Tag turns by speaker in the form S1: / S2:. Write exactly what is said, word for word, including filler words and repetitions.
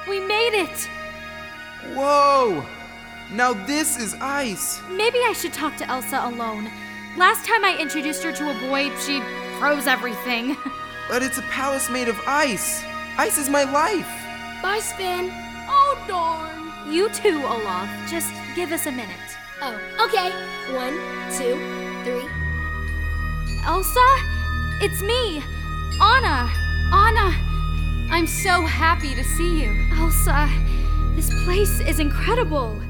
S1: We made it!
S2: Whoa! Now this is ice!
S1: Maybe I should talk to Elsa alone. Last time I introduced her to a boy, she froze everything.
S2: But it's a palace made of ice! Ice is my life!
S3: Bye, Spin. Oh, darn.
S1: You too, Olaf. Just give us a minute.
S3: Oh, okay. One, two, three.
S1: Elsa? It's me, Anna.
S4: Anna, I'm so happy to see you.
S1: Elsa, this place is incredible.